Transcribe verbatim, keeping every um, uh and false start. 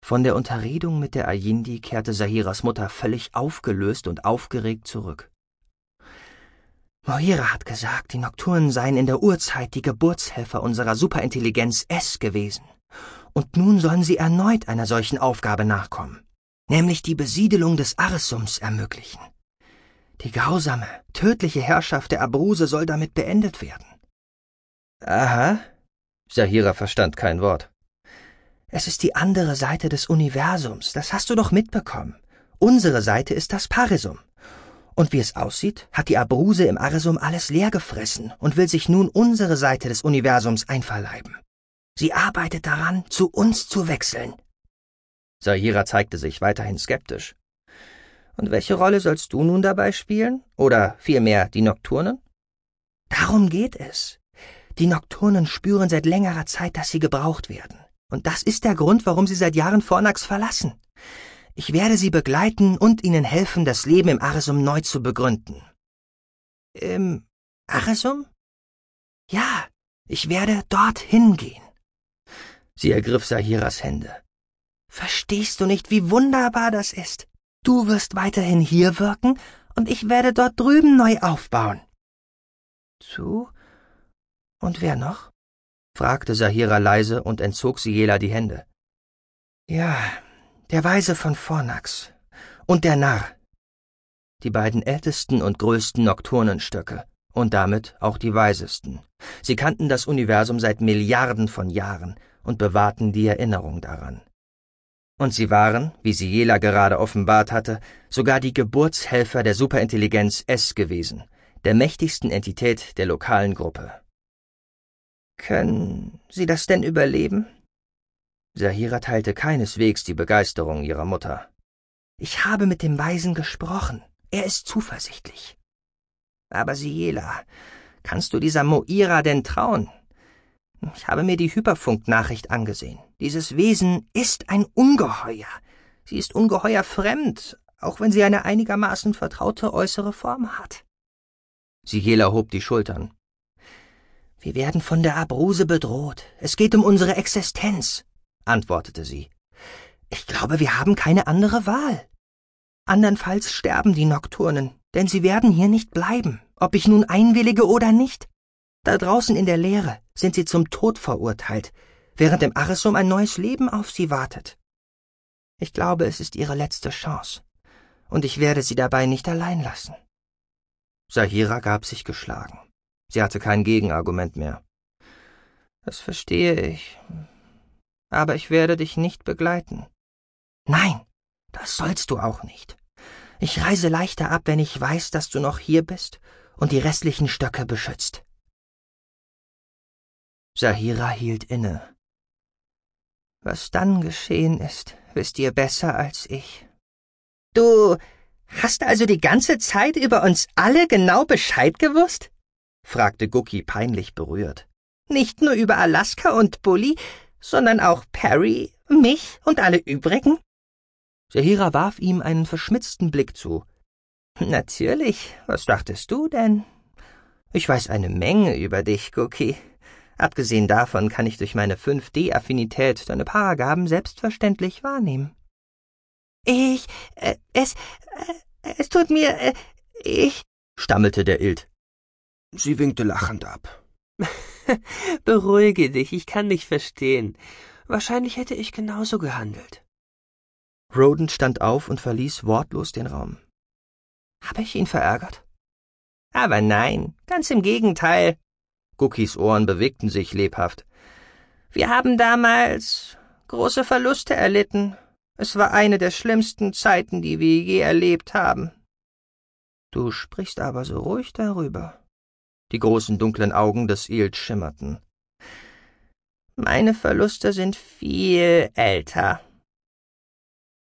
Von der Unterredung mit der Ayindi kehrte Sahiras Mutter völlig aufgelöst und aufgeregt zurück. Moira hat gesagt, die Nocturnen seien in der Urzeit die Geburtshelfer unserer Superintelligenz S gewesen. Und nun sollen sie erneut einer solchen Aufgabe nachkommen, nämlich die Besiedelung des Aresums ermöglichen. Die grausame, tödliche Herrschaft der Abruse soll damit beendet werden. Aha, Sahira verstand kein Wort. Es ist die andere Seite des Universums, das hast du doch mitbekommen. Unsere Seite ist das Paresum. Und wie es aussieht, hat die Abruse im Aresum alles leer gefressen und will sich nun unsere Seite des Universums einverleiben. Sie arbeitet daran, zu uns zu wechseln. Sahira zeigte sich weiterhin skeptisch. Und welche Rolle sollst du nun dabei spielen? Oder vielmehr die Nocturnen? Darum geht es. Die Nocturnen spüren seit längerer Zeit, dass sie gebraucht werden. Und das ist der Grund, warum sie seit Jahren Fornax verlassen. Ich werde sie begleiten und ihnen helfen, das Leben im Aresum neu zu begründen. Im Aresum? Ja, ich werde dorthin gehen. Sie ergriff Sahiras Hände. Verstehst du nicht, wie wunderbar das ist? Du wirst weiterhin hier wirken und ich werde dort drüben neu aufbauen. Du? Und wer noch? Fragte Sahira leise und entzog Siela die Hände. Ja, der Weise von Fornax und der Narr. Die beiden ältesten und größten Nocturnenstöcke und damit auch die weisesten. Sie kannten das Universum seit Milliarden von Jahren und bewahrten die Erinnerung daran. Und sie waren, wie Siela gerade offenbart hatte, sogar die Geburtshelfer der Superintelligenz S gewesen, der mächtigsten Entität der lokalen Gruppe. Können Sie das denn überleben? Sahira teilte keineswegs die Begeisterung ihrer Mutter. Ich habe mit dem Weisen gesprochen. Er ist zuversichtlich. Aber Siela, kannst du dieser Moira denn trauen? Ich habe mir die Hyperfunknachricht angesehen. Dieses Wesen ist ein Ungeheuer. Sie ist ungeheuer fremd, auch wenn sie eine einigermaßen vertraute äußere Form hat. Siela hob die Schultern. Wir werden von der Abruse bedroht. Es geht um unsere Existenz, antwortete sie. Ich glaube, wir haben keine andere Wahl. Andernfalls sterben die Nocturnen, denn sie werden hier nicht bleiben, ob ich nun einwillige oder nicht. Da draußen in der Leere sind sie zum Tod verurteilt, während im Aresum ein neues Leben auf sie wartet. Ich glaube, es ist ihre letzte Chance, und ich werde sie dabei nicht allein lassen. Sahira gab sich geschlagen. Sie hatte kein Gegenargument mehr. Das verstehe ich. Aber ich werde dich nicht begleiten. Nein, das sollst du auch nicht. Ich reise leichter ab, wenn ich weiß, dass du noch hier bist und die restlichen Stöcke beschützt. Sahira hielt inne. Was dann geschehen ist, wisst ihr besser als ich. Du hast also die ganze Zeit über uns alle genau Bescheid gewusst? Fragte Guki peinlich berührt. Nicht nur über Alaska und Bully, sondern auch Perry, mich und alle übrigen? Sahira warf ihm einen verschmitzten Blick zu. Natürlich, was dachtest du denn? Ich weiß eine Menge über dich, Guki. Abgesehen davon kann ich durch meine fünf D Affinität deine Paragaben selbstverständlich wahrnehmen. Ich, äh, es, äh, es tut mir, äh, ich, stammelte der Ilt. Sie winkte lachend ab. Beruhige dich, ich kann dich verstehen. Wahrscheinlich hätte ich genauso gehandelt. Rodent stand auf und verließ wortlos den Raum. Habe ich ihn verärgert? Aber nein, ganz im Gegenteil. Guckis Ohren bewegten sich lebhaft. Wir haben damals große Verluste erlitten. Es war eine der schlimmsten Zeiten, die wir je erlebt haben. Du sprichst aber so ruhig darüber. Die großen dunklen Augen des Ilt schimmerten. Meine Verluste sind viel älter.